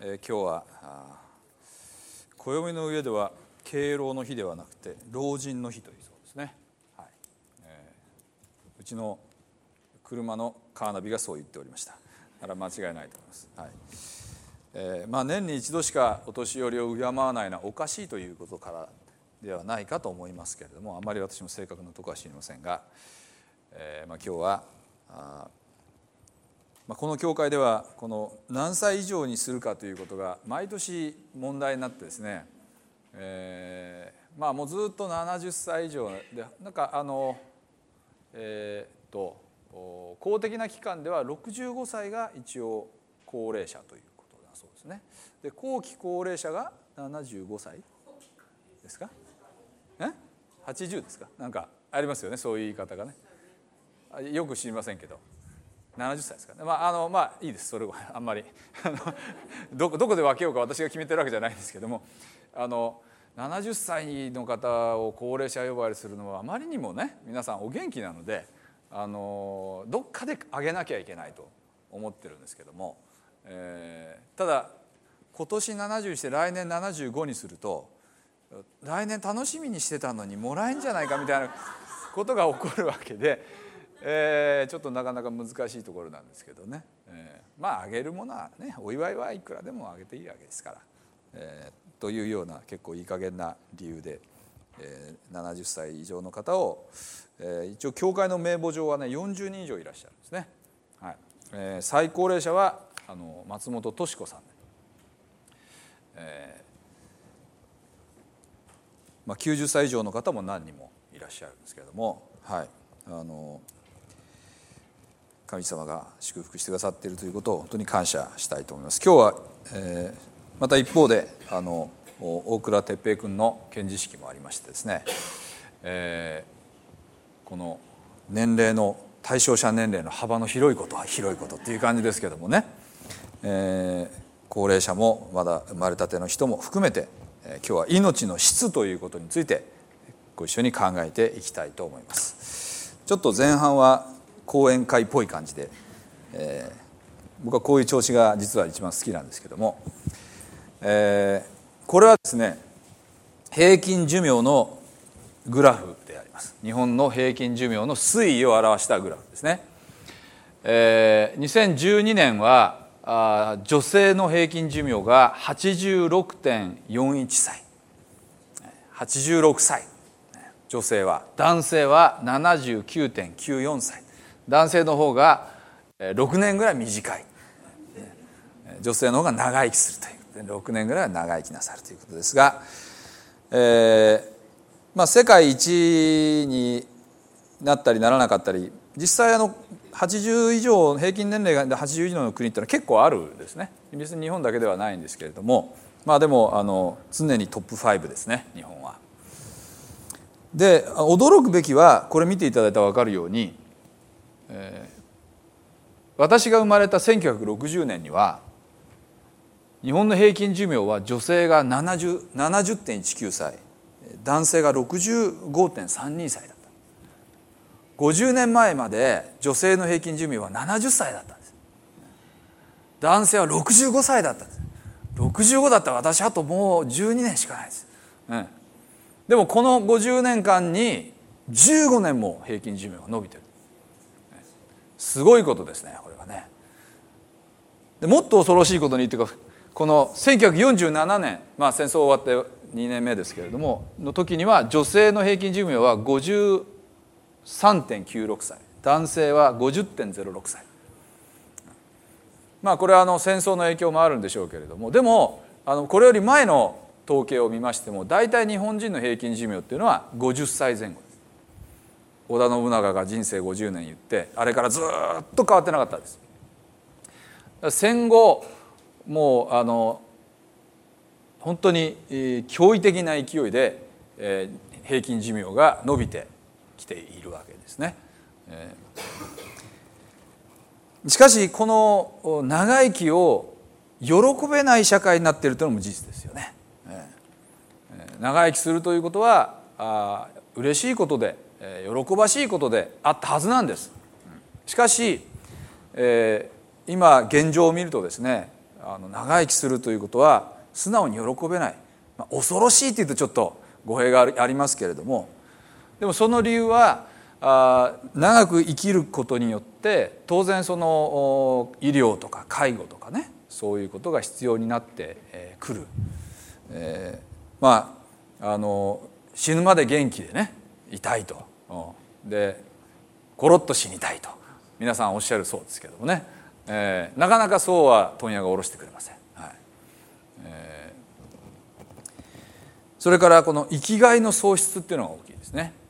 今日は暦の上では敬老の日ではなくて老人の日というそうですね、はい。うちの車のカーナビがそう言っておりました。だから間違いないと思います、はい。年に一度しかお年寄りを敬わないのはおかしいということからではないかと思いますけれども、あまり私も正確なところは知りませんが、今日はこの教会ではこの何歳以上にするかということが毎年問題になってですね、もうずっと70歳以上で、なんか公的な機関では65歳が一応高齢者ということだそうですね。で、後期高齢者が75歳ですか？80ですか？なんかありますよね、そういう言い方がね。よく知りませんけど70歳ですかね。いいです、それはあんまりどこで分けようか私が決めてるわけじゃないんですけども、70歳の方を高齢者呼ばわりするのはあまりにもね、皆さんお元気なのでどっかで上げなきゃいけないと思ってるんですけども、ただ今年70して来年75にすると、来年楽しみにしてたのにもらえんじゃないかみたいなことが起こるわけで、ちょっとなかなか難しいところなんですけどね、あげるものはね、お祝いはいくらでもあげていいわけですから、というような結構いい加減な理由で、70歳以上の方を、一応教会の名簿上はね40人以上いらっしゃるんですね、はい。最高齢者は松本敏子さんで、90歳以上の方も何人もいらっしゃるんですけれども、はい、神様が祝福してくださっているということを本当に感謝したいと思います。今日は、また一方で大倉哲平君の献辞式もありましてですね、この年齢の対象者年齢の幅の広いことは広いことっていう感じですけどもね、高齢者もまだ生まれたての人も含めて、今日は命の質ということについてご一緒に考えていきたいと思います。ちょっと前半は講演会っぽい感じで、僕はこういう調子が実は一番好きなんですけども、これはですね平均寿命のグラフであります。日本の平均寿命の推移を表したグラフですね。2012年は女性の平均寿命が 86.41 歳86歳女性は、男性は 79.94 歳、男性の方が6年ぐらい短い、女性の方が長生きするという、6年ぐらいは長生きなさるということですが、世界一になったりならなかったり、実際80以上、平均年齢が80以上の国ってのは結構あるんですね。別に日本だけではないんですけれども、でも常にトップ5ですね、日本は。で、驚くべきはこれ見ていただいたら分かるように、私が生まれた1960年には日本の平均寿命は女性が 70.19 歳、男性が 65.32 歳だった。50年前まで女性の平均寿命は70歳だったんです。男性は65歳だったんです。65だったら私あともう12年しかないです、でもこの50年間に15年も平均寿命が伸びてる。すごいことですね、これはね。でもっと恐ろしいことにというか、この1947年、戦争終わって2年目ですけれどもの時には、女性の平均寿命は 53.96 歳、男性は 50.06 歳。これは戦争の影響もあるんでしょうけれども、でもこれより前の統計を見ましても、大体日本人の平均寿命っていうのは50歳前後です。織田信長が人生50年言って、あれからずっと変わってなかったです。戦後もう本当に驚異的な勢いで平均寿命が伸びてきているわけですね。しかしこの長生きを喜べない社会になっているというのも事実ですよね。長生きするということは嬉しいことで喜ばしいことであったはずなんです。しかし、今現状を見るとですね、 長生きするということは素直に喜べない、恐ろしいというとちょっと語弊がありますけれども、でもその理由は長く生きることによって当然その医療とか介護とかね、そういうことが必要になってくる。死ぬまで元気でねいたいと、でコロッと死にたいと皆さんおっしゃるそうですけどもね、なかなかそうは問屋が下ろしてくれません。それからこの生きがいの喪失っていうのが大きいですね。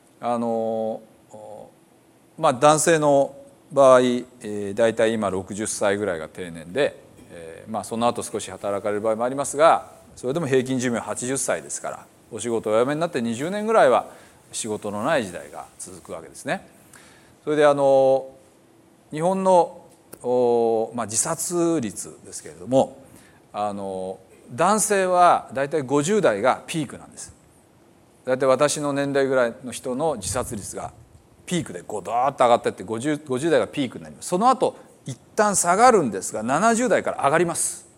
男性の場合、だいたい今60歳ぐらいが定年で、その後少し働かれる場合もありますが、それでも平均寿命80歳ですから、お仕事をお辞めになって20年ぐらいは仕事のない時代が続くわけですね。それで日本の自殺率ですけれども、男性はだいたい50代がピークなんです。だいたい私の年齢ぐらいの人の自殺率がピークでドーッと上がっていって 50代がピークになります。その後一旦下がるんですが70代から上がります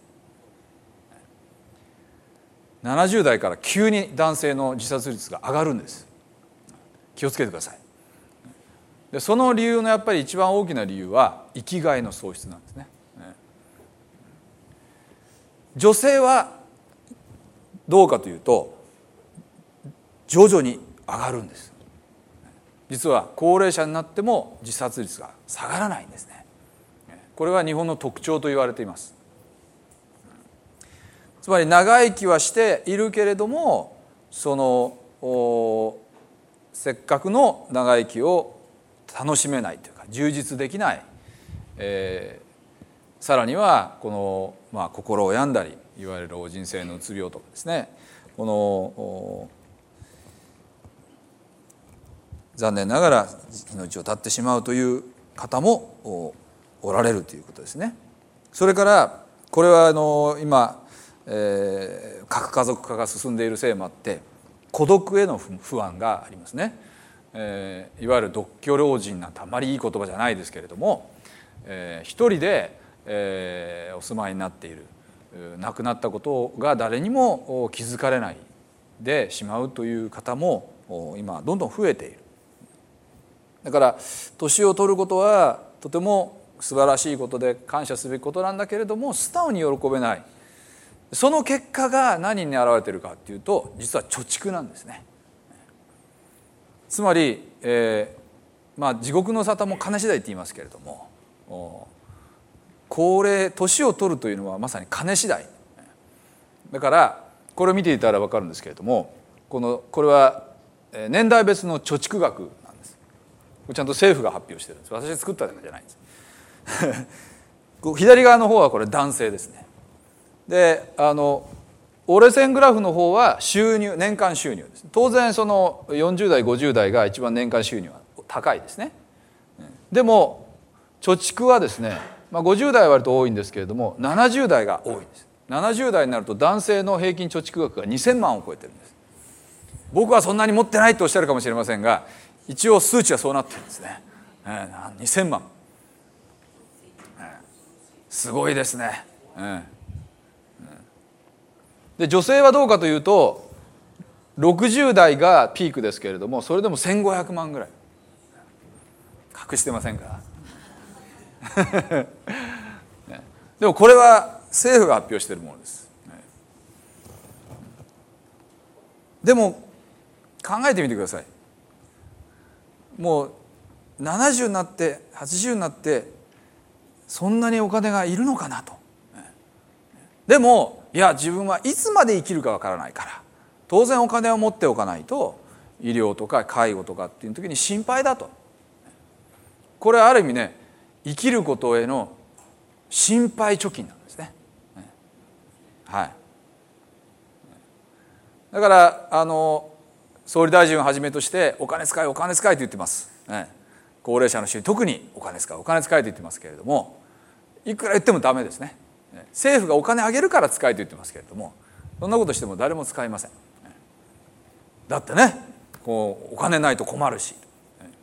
。70代から急に男性の自殺率が上がるんです。気をつけてください。でその理由のやっぱり一番大きな理由は生きがいの喪失なんですね。女性はどうかというと徐々に上がるんです。実は高齢者になっても自殺率が下がらないんですね。これは日本の特徴と言われています。つまり長生きはしているけれども、そのせっかくの長生きを楽しめないというか充実できない、さらにはこの、心を病んだりいわゆる老人性のうつ病とかですね、この残念ながら命を絶ってしまうという方もおられるということですね。それからこれは今、核家族化が進んでいるせいもあって孤独への不安がありますね。いわゆる独居老人なんてあまりいい言葉じゃないですけれども、一人で、お住まいになっている、亡くなったことが誰にも気づかれないでしまうという方も今どんどん増えている。だから年を取ることはとても素晴らしいことで感謝すべきことなんだけれども素直に喜べない。その結果が何に表れているかというと実は貯蓄なんですね。つまり、地獄の沙汰も金次第って言いますけれども、年を取るというのはまさに金次第だから、これを見ていたら分かるんですけれども、これは年代別の貯蓄額なんです。ちゃんと政府が発表してるんです。私作ったわけじゃないんです左側の方はこれ男性ですね。で折れ線グラフの方は収入、年間収入です。当然その40代50代が一番年間収入は高いですね。でも貯蓄はですね、50代は割と多いんですけれども70代が多いんです。70代になると男性の平均貯蓄額が2000万を超えてるんです。僕はそんなに持ってないとおっしゃるかもしれませんが一応数値はそうなってるんですね。2000万、すごいですね。で女性はどうかというと60代がピークですけれどもそれでも1500万ぐらい隠してませんかでもこれは政府が発表しているものです。でも考えてみてください。もう70になって80になってそんなにお金がいるのかなと。でもいや自分はいつまで生きるかわからないから当然お金を持っておかないと医療とか介護とかっていう時に心配だと。これはある意味ね生きることへの心配貯金なんですね。はい。だから総理大臣をはじめとしてお金使いお金使いと言ってます。高齢者の人に特にお金使いお金使いと言ってますけれどもいくら言ってもダメですね。政府がお金あげるから使いと言ってますけれどもそんなことしても誰も使いません。だってねお金ないと困るし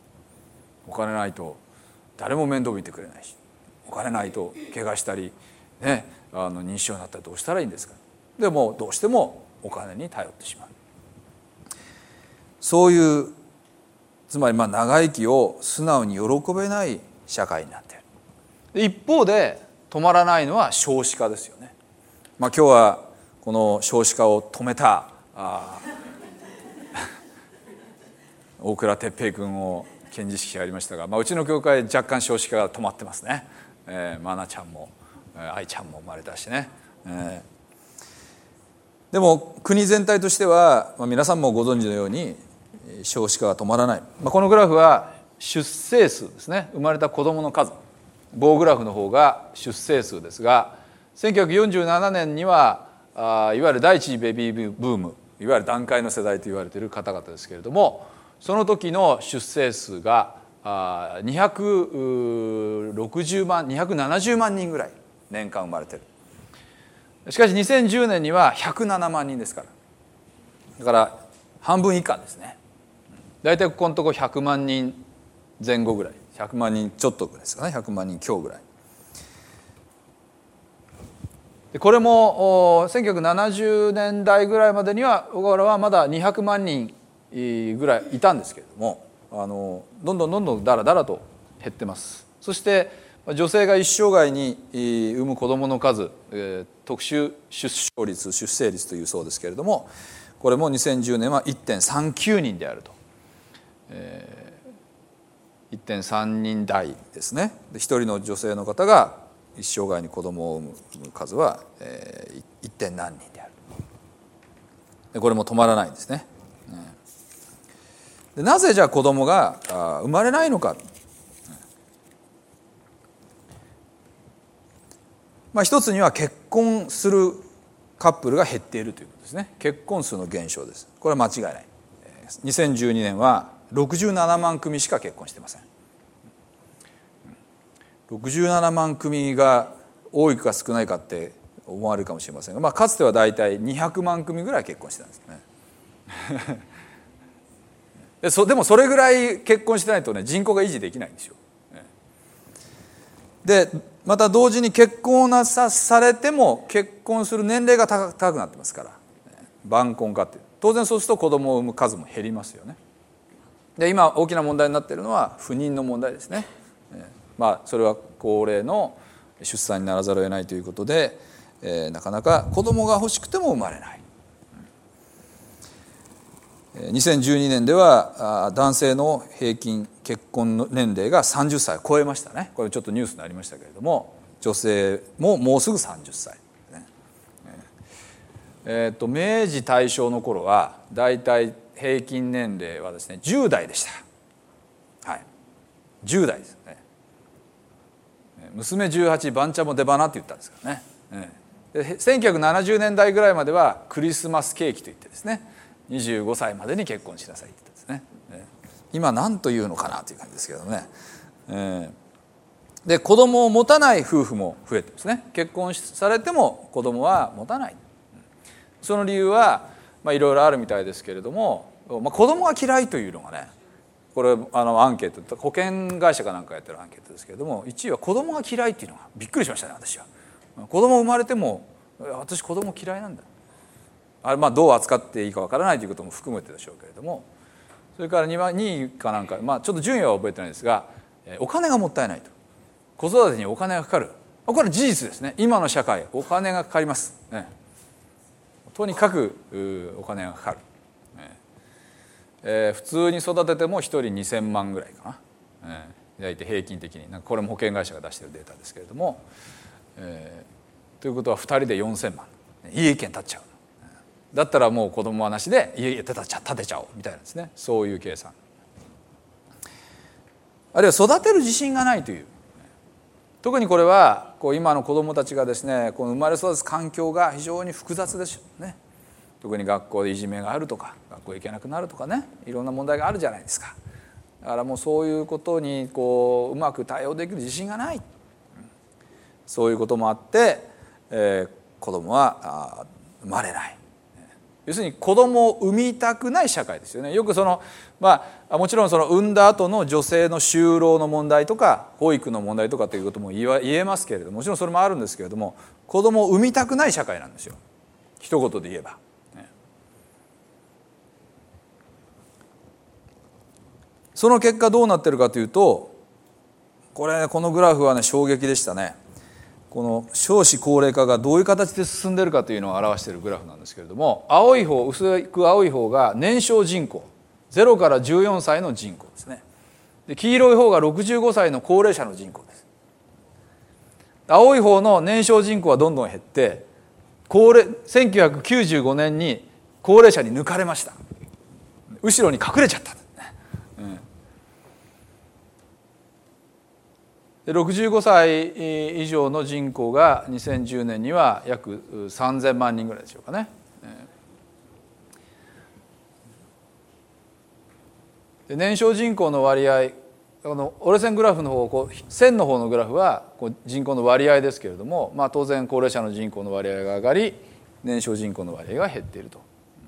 お金ないと誰も面倒見てくれないしお金ないと怪我したりね、認知症になったらどうしたらいいんですか。でもどうしてもお金に頼ってしまう。そういうつまり長生きを素直に喜べない社会になっている。一方で止まらないのは少子化ですよね。今日はこの少子化を止めた大倉哲平君を献辞式がありましたが、うちの教会若干少子化が止まってますね。愛菜ちゃんも愛ちゃんも生まれたしね。でも国全体としては、皆さんもご存知のように少子化が止まらない。このグラフは出生数ですね。生まれた子どもの数。棒グラフの方が出生数ですが、1947年にはいわゆる第一次ベビーブーム、いわゆる団塊の世代と言われている方々ですけれども、その時の出生数が260万270万人ぐらい年間生まれてる。しかし2010年には107万人ですから、だから半分以下ですね。大体ここのところ100万人前後ぐらい、100万人ちょっとですかね、100万人強ぐらいで、これも1970年代ぐらいまでには小川原はまだ200万人ぐらいいたんですけれども、どんどんだらだらと減ってます。そして女性が一生涯に産む子どもの数、特殊出生率出生率というそうですけれども、これも2010年は 1.39 人であると、1.3 人台ですね。で1人の女性の方が一生涯に子どもを産む数は 1. 何人である。でこれも止まらないんですね。でなぜじゃあ子どもが生まれないのか。一つには結婚するカップルが減っているということですね。結婚数の減少です。これは間違いない。2012年は67万組しか結婚していません。67万組が多いか少ないかって思われるかもしれませんが、かつては大体200万組ぐらい結婚してたんですね。でもそれぐらい結婚してないとね、人口が維持できないんですよ。でまた同時に結婚をされても結婚する年齢が高くなってますから、晩婚化って当然そうすると子供を産む数も減りますよね。で今大きな問題になっているのは不妊の問題ですね。それは高齢の出産にならざるを得ないということで、なかなか子供が欲しくても生まれない。2012年では男性の平均結婚の年齢が30歳を超えましたね。これちょっとニュースになりましたけれども、女性ももうすぐ30歳、明治大正の頃はだいたい平均年齢はですね10代でした。10代ですね。娘18番茶も出花って言ったんですからね。で1970年代ぐらいまではクリスマスケーキといってですね、25歳までに結婚しなさいって言ったんですね。今何というのかなという感じですけどね。で子供を持たない夫婦も増えてですね。結婚されても子供は持たない。その理由はいろいろあるみたいですけれども、子供が嫌いというのがね、これアンケート、保険会社かなんかやってるアンケートですけれども、1位は子供が嫌いっていうのがびっくりしましたね。私は子供生まれても私子供嫌いなんだ、どう扱っていいかわからないということも含めてでしょうけれども、それから2位かなんか、ちょっと順位は覚えてないですが、お金がもったいないと。子育てにお金がかかる。これは事実ですね。今の社会お金がかかります、とにかくお金がかかる。普通に育てても1人2000万ぐらいかな、大体平均的に。これも保険会社が出しているデータですけれども、ということは2人で4000万、家一軒建っちゃう。だったらもう子供はなしで家建てちゃおうみたいなですね、そういう計算。あるいは育てる自信がないという。特にこれは今の子どもたちがですね、この生まれ育つ環境が非常に複雑ですよね。特に学校でいじめがあるとか、学校行けなくなるとかね、いろんな問題があるじゃないですか。だからもうそういうことにうまく対応できる自信がない、そういうこともあって、子どもは生まれない。 要するに子供を産みたくない社会ですよね。よくもちろん産んだ後の女性の就労の問題とか保育の問題とかということも言えますけれども、もちろんそれもあるんですけれども、子供を産みたくない社会なんですよ、一言で言えば。その結果どうなってるかというと、このグラフはね衝撃でしたね。この少子高齢化がどういう形で進んでいるかというのを表しているグラフなんですけれども、薄く青い方が年少人口、0から14歳の人口ですね。で黄色い方が65歳の高齢者の人口です。青い方の年少人口はどんどん減って、1995年に高齢者に抜かれました。後ろに隠れちゃった。65歳以上の人口が2010年には約3000万人ぐらいでしょうかね。で年少人口の割合、折れ線グラフの方、線の方のグラフは人口の割合ですけれども、当然高齢者の人口の割合が上がり、年少人口の割合が減っていると。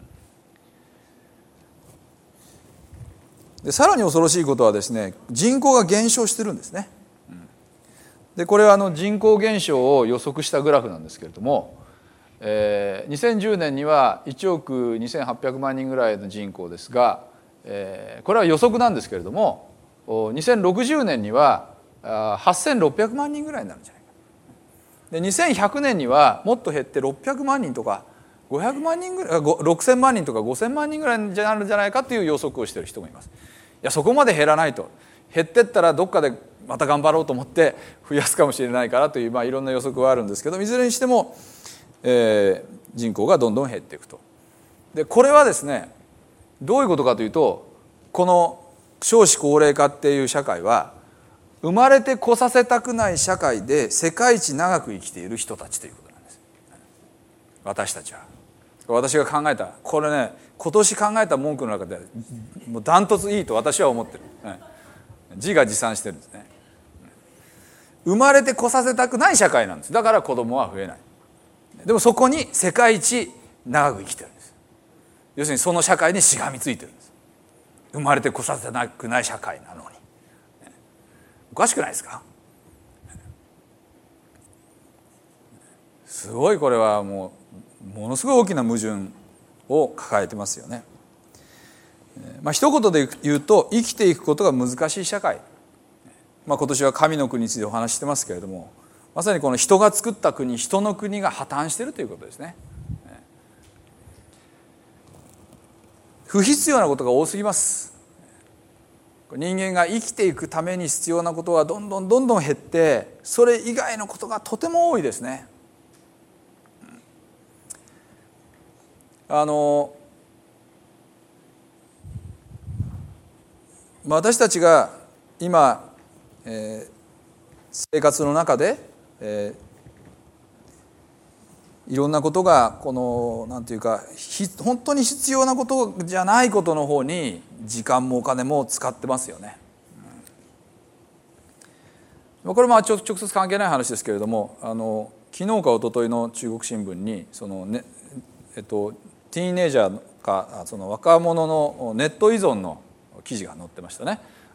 でさらに恐ろしいことはですね、人口が減少してるんですね。でこれは人口減少を予測したグラフなんですけれども、2010年には1億2800万人ぐらいの人口ですが、これは予測なんですけれども、2060年には8600万人ぐらいになるんじゃないか。で2100年にはもっと減って600万人とか500万人ぐらい、6000万人とか5000万人ぐらいになるんじゃないかという予測をしている人もいます。いやそこまで減らないと、減ってったらどっかでまた頑張ろうと思って増やすかもしれないからという、いろんな予測はあるんですけど、いずれにしても、人口がどんどん減っていくと。でこれはですね、どういうことかというと、この少子高齢化っていう社会は生まれてこさせたくない社会で世界一長く生きている人たちということなんです。私たちは、私が考えたこれね、今年考えた文句の中でもうダントツいいと私は思ってる、自画自賛してるんですね。生まれてこさせたくない社会なんです。だから子供は増えない。でもそこに世界一長く生きてるんです。要するにその社会にしがみついてるんです。生まれてこさせたくない社会なのに。おかしくないですか。すごい、これはものすごい大きな矛盾を抱えてますよね。一言で言うと、生きていくことが難しい社会。今年は神の国についてお話ししてますけれども、まさにこの人が作った国、人の国が破綻しているということですね。不必要なことが多すぎます。人間が生きていくために必要なことはどんどん減って、それ以外のことがとても多いですね。私たちが今生活の中で、いろんなことがなんていうか本当に必要なことじゃないことの方に時間もお金も使ってますよね。これも直接関係ない話ですけれども、昨日か一昨日の中国新聞にティーンエイジャーか若者のネット依存の記事が載ってましたね。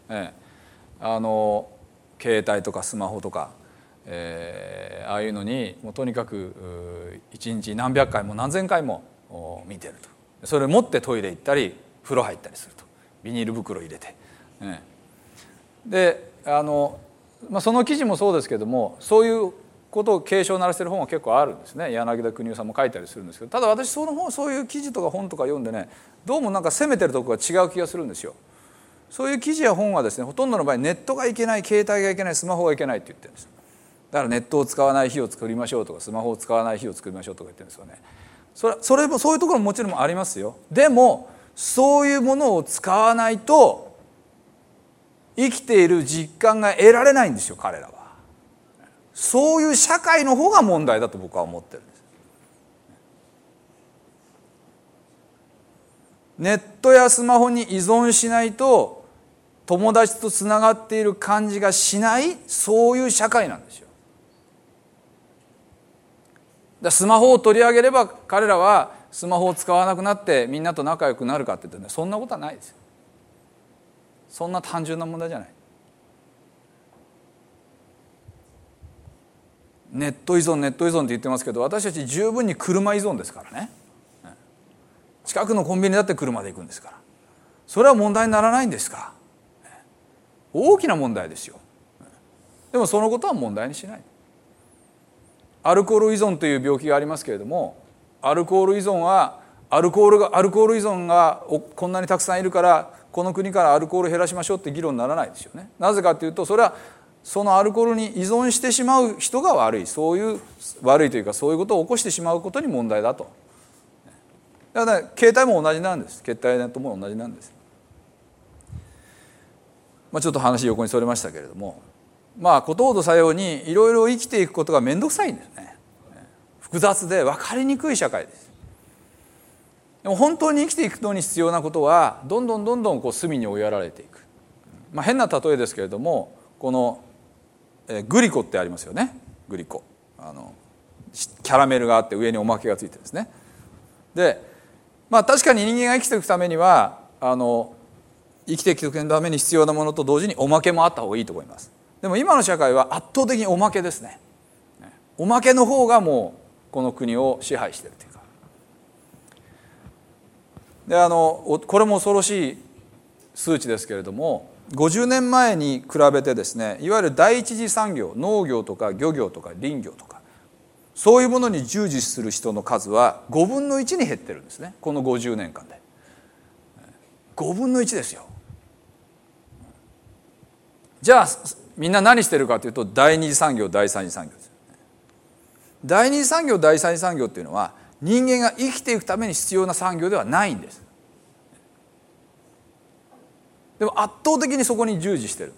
携帯とかスマホとか、ああいうのにもうとにかく一日何百回も何千回も見てると。それを持ってトイレ行ったり風呂入ったりすると、ビニール袋入れて、でその記事もそうですけども、そういうことを警鐘を鳴らしている本は結構あるんですね。柳田邦男さんも書いたりするんですけど、ただ私そういう記事とか本とか読んでね、どうもなんか責めてるところが違う気がするんですよ。そういう記事や本はですね、ほとんどの場合ネットがいけない、携帯がいけない、スマホがいけないって言ってるんです。だからネットを使わない日を作りましょうとか、スマホを使わない日を作りましょうとか言ってるんですよね。それもそういうところももちろんありますよ。でもそういうものを使わないと生きている実感が得られないんですよ、彼らは。そういう社会の方が問題だと僕は思ってるんです。ネットやスマホに依存しないと友達とつながっている感じがしない、そういう社会なんですよ。スマホを取り上げれば彼らはスマホを使わなくなってみんなと仲良くなるかって言ってね、そんなことはないですよ。そんな単純な問題じゃない。ネット依存って言ってますけど、私たち十分に車依存ですからね。近くのコンビニだって車で行くんですから、それは問題にならないんですか。大きな問題ですよ。でもそのことは問題にしない。アルコール依存という病気がありますけれども、アルコール依存がこんなにたくさんいるから、この国からアルコール減らしましょうって議論にならないですよね。なぜかというと、それはそのアルコールに依存してしまう人が悪い、そういう悪いというか、そういうことを起こしてしまうことに問題だと。だから携帯も同じなんです。携帯ネットも同じなんです。ちょっと話横にそれましたけれども、ことほどさようにいろいろ生きていくことが面倒くさいんですね。複雑で分かりにくい社会です。でも本当に生きていくのに必要なことはどんどんこう隅に追いやられていく。変な例えですけれども、このグリコってありますよね。グリコ、キャラメルがあって上におまけがついてるんですね。で、確かに人間が生きていくためには生きていくために必要なものと同時におまけもあった方がいいと思います。でも今の社会は圧倒的におまけですね。おまけの方がもうこの国を支配しているというか。でこれも恐ろしい数値ですけれども、50年前に比べてですね、いわゆる第一次産業、農業とか漁業とか林業とか、そういうものに従事する人の数は5分の1に減ってるんですね。この50年間で5分の1ですよ。じゃあみんな何してるかというと、第二次産業第三次産業です。第二次産業第三次産業っていうのは人間が生きていくために必要な産業ではないんです。でも圧倒的にそこに従事してる。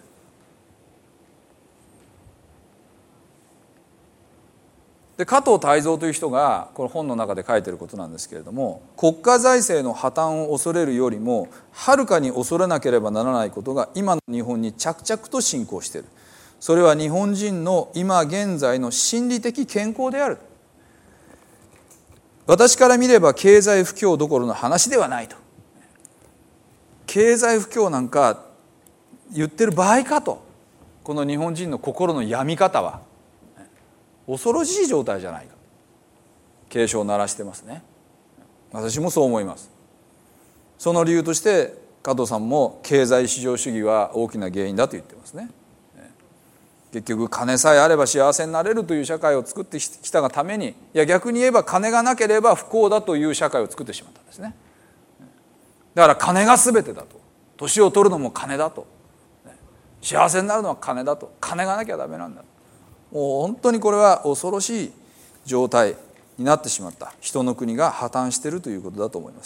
で、加藤泰造という人がこの本の中で書いてることなんですけれども、国家財政の破綻を恐れるよりもはるかに恐れなければならないことが今の日本に着々と進行している。それは日本人の今現在の心理的健康である。私から見れば経済不況どころの話ではないと。経済不況なんか言ってる場合かと。この日本人の心の病み方は恐ろしい状態じゃないか、警鐘を鳴らしてますね。私もそう思います。その理由として加藤さんも経済市場主義は大きな原因だと言ってますね。結局金さえあれば幸せになれるという社会を作ってきたがために、いや逆に言えば金がなければ不幸だという社会を作ってしまったんですね。だから金が全てだと、年を取るのも金だと、幸せになるのは金だと、金がなきゃダメなんだ、もう本当にこれは恐ろしい状態になってしまった。人の国が破綻しているということだと思います。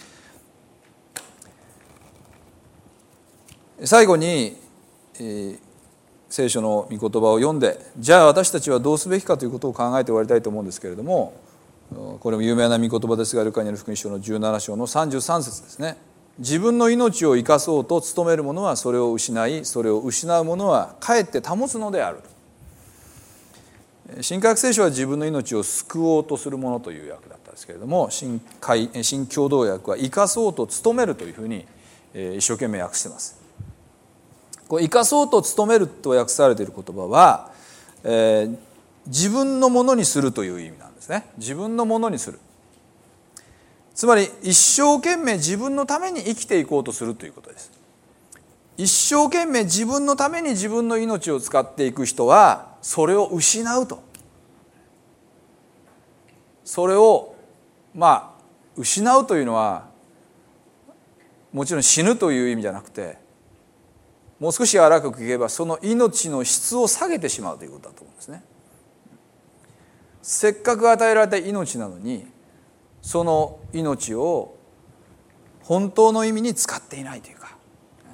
最後に、聖書の御言葉を読んで、じゃあ私たちはどうすべきかということを考えて終わりたいと思うんですけれども、これも有名な御言葉ですが、ルカによる福音書の17章の33節ですね。自分の命を生かそうと努める者はそれを失い、それを失う者はかえって保つのである。新科学聖書は自分の命を救おうとするものという訳だったんですけれども、新共同訳は生かそうと努めるというふうに一生懸命訳しています。これ生かそうと努めると訳されている言葉は、自分のものにするという意味なんですね。自分のものにする、つまり一生懸命自分のために生きていこうとするということです。一生懸命自分のために自分の命を使っていく人はそれを失うと。それを失うというのはもちろん死ぬという意味じゃなくて、もう少し柔らかく言えばその命の質を下げてしまうということだと思うんですね。せっかく与えられた命なのに、その命を本当の意味に使っていないというか、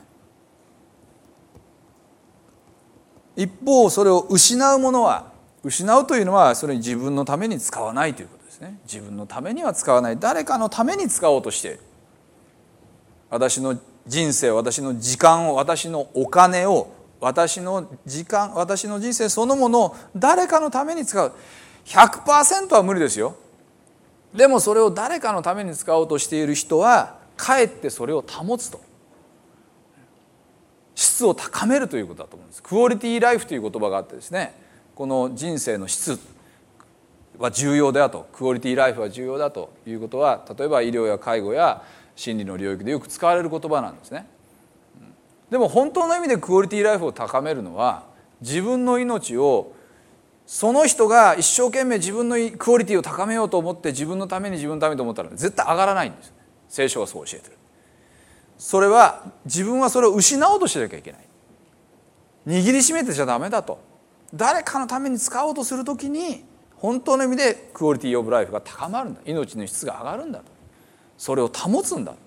一方それを失うものは、失うというのはそれに自分のために使わないということですね。自分のためには使わない、誰かのために使おうとしている。私の人生、私の時間を、私のお金を、私の時間、私の人生そのものを誰かのために使う。100% は無理ですよ。 でもそれを誰かのために使おうとしている人はかえってそれを保つと、質を高めるということだと思うんです。クオリティライフという言葉があってですね、この人生の質は重要だと、クオリティライフは重要だということは、例えば医療や介護や心理の領域でよく使われる言葉なんですね。でも本当の意味でクオリティライフを高めるのは、自分の命をその人が一生懸命自分のクオリティを高めようと思って自分のためにと思ったら絶対上がらないんです。聖書はそう教えてる。それは自分はそれを失おうとしなきゃいけない、握りしめてちゃダメだと。誰かのために使おうとするときに本当の意味でクオリティオブライフが高まるんだ、命の質が上がるんだと、それを保つんだ。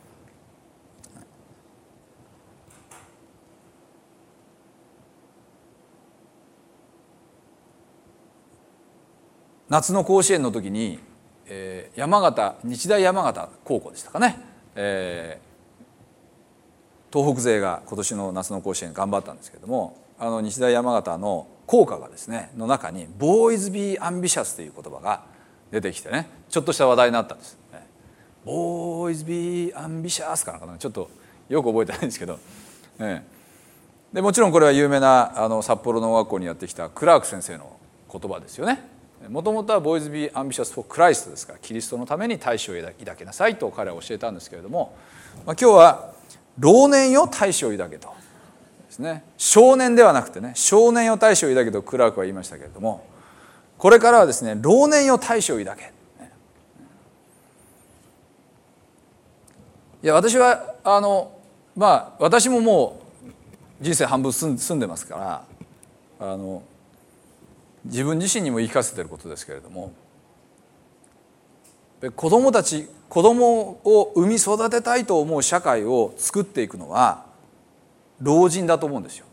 夏の甲子園の時に、日大山形高校でしたかね、東北勢が今年の夏の甲子園頑張ったんですけれども、日大山形の校歌がですねの中に「Boys be ambitious」という言葉が出てきてね、ちょっとした話題になったんです。Boys be ambitious かなんかちょっとよく覚えてないんですけど、でもちろんこれは有名な札幌農学校にやってきたクラーク先生の言葉ですよね。もともとは Boys be ambitious for Christ ですから、キリストのために大志を抱けなさいと彼は教えたんですけれども、今日は老年よ大志を抱けとですね、少年ではなくてね、少年よ大志を抱けとクラークは言いましたけれども、これからはですね、老年よ大志を抱け。いや、私は私ももう人生半分住んでますから、自分自身にも言い聞かせていることですけれども、子供を産み育てたいと思う社会を作っていくのは老人だと思うんですよ。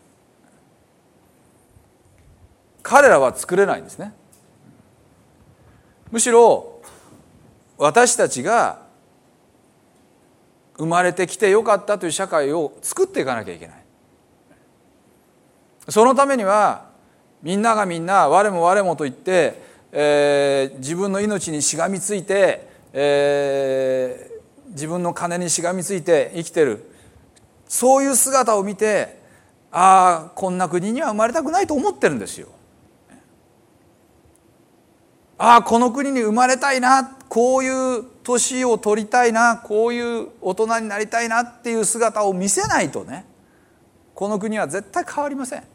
彼らは作れないんですね。むしろ私たちが生まれてきてよかったという社会を作っていかなきゃいけない。そのためにはみんながみんな我も我もと言って、自分の命にしがみついて、自分の金にしがみついて生きてる、そういう姿を見て、ああこんな国には生まれたくないと思ってるんですよ。ああこの国に生まれたいな、こういう年を取りたいな、こういう大人になりたいなっていう姿を見せないとね、この国は絶対変わりません。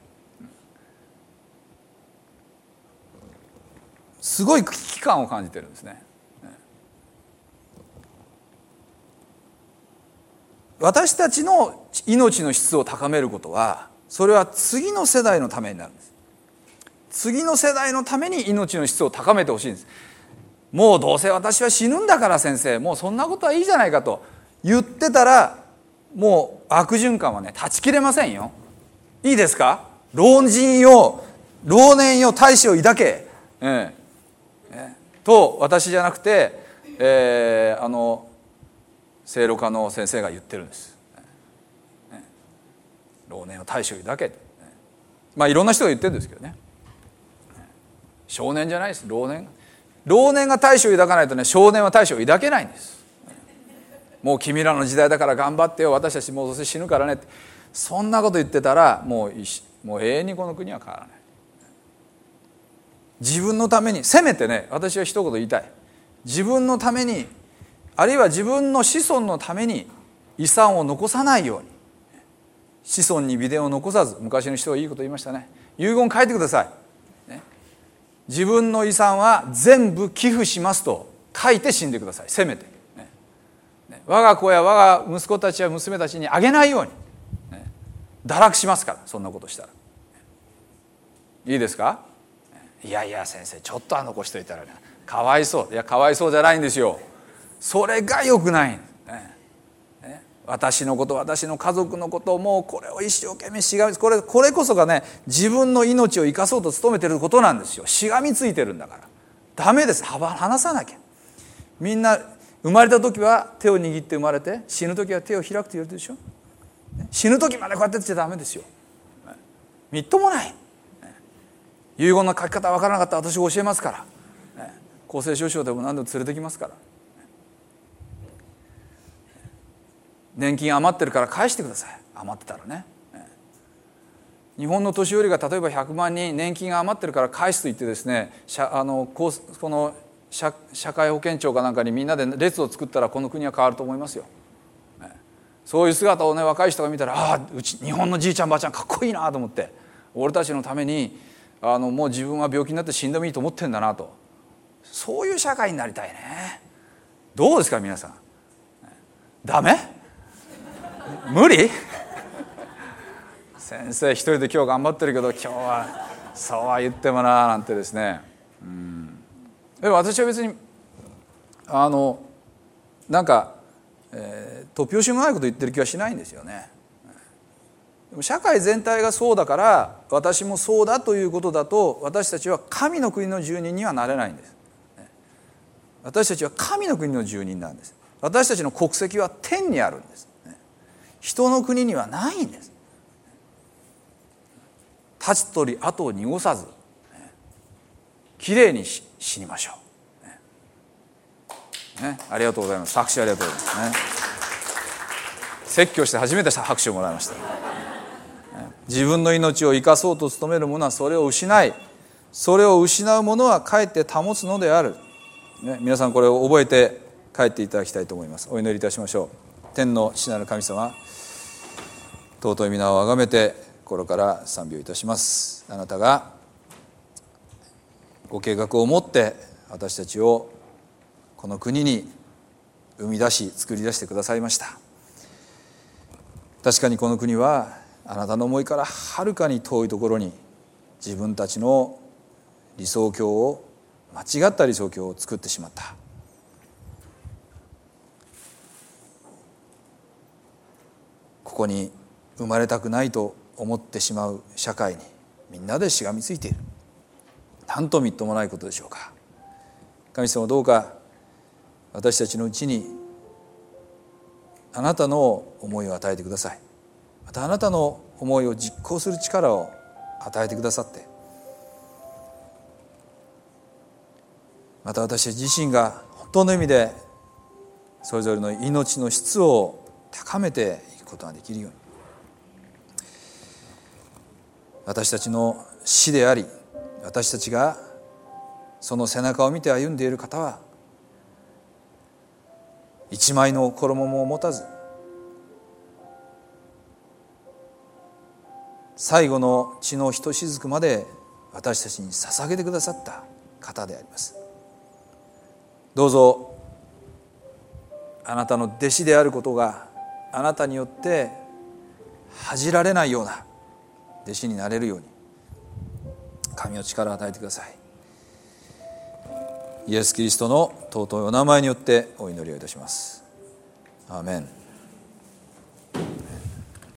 すごい危機感を感じてるんですね。私たちの命の質を高めることは、それは次の世代のためになるんです。次の世代のために命の質を高めてほしいんです。もうどうせ私は死ぬんだから先生、もうそんなことはいいじゃないかと言ってたら、もう悪循環はね断ち切れませんよ。いいですか。老年よ大志を抱け、と私じゃなくて、聖路加の先生が言ってるんです。老年を大志を抱け、いろんな人が言ってるんですけどね、少年じゃないです。老年が大志を抱かないとね、少年は大志を抱けないんです。もう君らの時代だから頑張ってよ、私たちもうどうせ死ぬからねって、そんなこと言ってたらもう永遠にこの国は変わらない。自分のために、せめてね、私は一言言いたい。自分のために、あるいは自分の子孫のために遺産を残さないように、子孫に美伝を残さず、昔の人はいいこと言いましたね。遺言書いてください。自分の遺産は全部寄付しますと書いて死んでください。せめて、我が子や我が息子たちや娘たちにあげないように、堕落しますから、そんなことしたら。いいですか。いやいや先生、ちょっとは残しといたら、ね、かわいそう。いや、かわいそうじゃないんですよ。それが良くない、私のこと、私の家族のことを、もうこれを一生懸命しがみつ、これこそがね、自分の命を生かそうと努めてることなんですよ。しがみついてるんだから。ダメです。離さなきゃ。みんな生まれた時は手を握って生まれて、死ぬ時は手を開くと言われてるでしょ。死ぬ時までこうやってやっちゃダメですよ。みっともない。遺言の書き方わからなかったら私が教えますから。 公正証書でも何でも連れてきますから。年金余ってるから返してください、余ってたらね。日本の年寄りが例えば100万人年金が余ってるから返すと言ってですね、この社会保険庁かなんかにみんなで列を作ったらこの国は変わると思いますよ。そういう姿をね、若い人が見たら、ああうち日本のじいちゃんばあちゃんかっこいいなと思って、俺たちのためにもう自分は病気になって死んでもいいと思ってんだなと、そういう社会になりたいね。どうですか皆さん、ダメ？無理？先生一人で今日頑張ってるけど今日はそうは言ってもななんてですね。でも私は別になんか、突拍子もないこと言ってる気はしないんですよね。でも社会全体がそうだから私もそうだということだと、私たちは神の国の住人にはなれないんです。私たちは神の国の住人なんです。私たちの国籍は天にあるんです。人の国にはないんです。立ち取り後を濁さずきれいに死にましょう、ね、ありがとうございます。拍手ありがとうございますね。説教して初めて拍手をもらいました。自分の命を生かそうと努める者はそれを失い、それを失う者はかえって保つのである、ね、皆さんこれを覚えて帰っていただきたいと思います。お祈りいたしましょう。天の父なる神様、尊い皆をあがめて心から賛美をいたします。あなたがご計画を持って私たちをこの国に生み出し作り出してくださいました。確かにこの国はあなたの思いからはるかに遠いところに自分たちの理想郷を、間違った理想郷を作ってしまった。ここに生まれたくないと思ってしまう社会にみんなでしがみついている。なんとみっともないことでしょうか。神様、どうか私たちのうちにあなたの思いを与えてください。またあなたの思いを実行する力を与えてくださって、また私たち自身が本当の意味でそれぞれの命の質を高めていくことができるように、私たちの死であり、私たちがその背中を見て歩んでいる方は一枚の衣も持たず、最後の血のひとしずくまで私たちに捧げてくださった方であります。どうぞあなたの弟子であることがあなたによって恥じられないような弟子になれるように神の力を与えてください。イエス・キリストの尊いお名前によってお祈りをいたします。アーメン。